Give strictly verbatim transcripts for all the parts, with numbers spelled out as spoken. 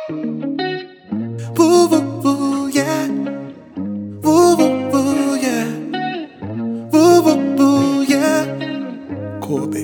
Woo woo woo, yeah. Woo woo woo, yeah. Woo woo woo, yeah. Kobe.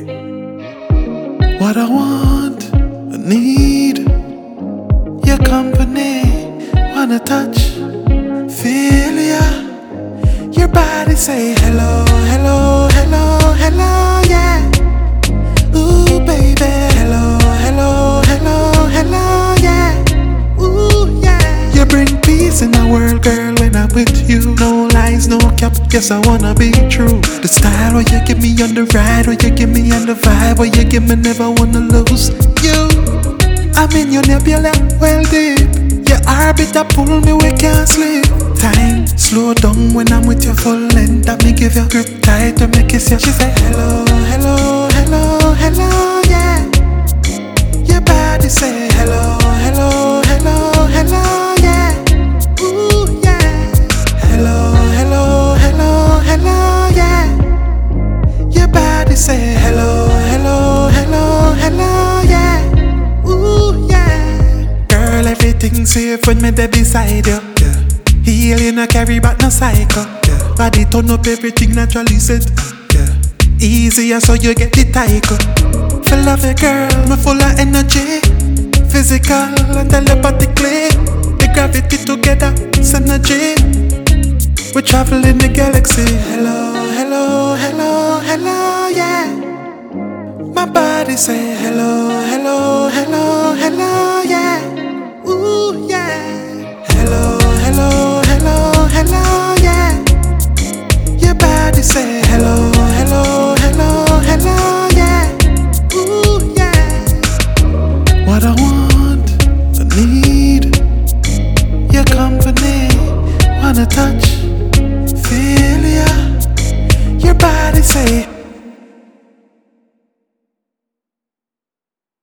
What I want, I need your company. Wanna touch, feel ya. Your body say hello, hello, hello, hello, yeah. Ooh, baby, hello, hello, hello, hello, yeah. Ooh, yeah. You bring peace in the world, girl, when I'm with you. No lies, no cap, yes, I wanna be true. The style where you give me on the ride, where you give me on the vibe, where you give me never wanna lose you. I'm in your nebula, well deep. Your orbit that pull me, we can't sleep. Time slow down when I'm with you full length. That me give you grip tight to make you see. She say hello, hello, hello, hello, yeah. Your body say hello, hello, hello, hello, yeah. Ooh, yeah. Hello, hello, hello, hello, yeah. Your body say hello, hello, hello, hello, yeah. Ooh, yeah. Girl, everything safe when me there beside you. Yeah. Heal you no carry back no cycle. Yeah. Body turn up everything naturally set. Yeah. Easier so you get the title. Full of a girl, me full of energy. Physical and telepathically. The gravity together, synergy. We travel in the galaxy. Hello, hello, hello, hello, yeah. My body say hello, hello, hello, hello, yeah. Ooh, yeah. Hello, hello, hello, hello, yeah. Your body say hello, hello, hello, hello, yeah. Ooh, yeah. What I want, I need your company. Wanna touch, feel ya. Your body say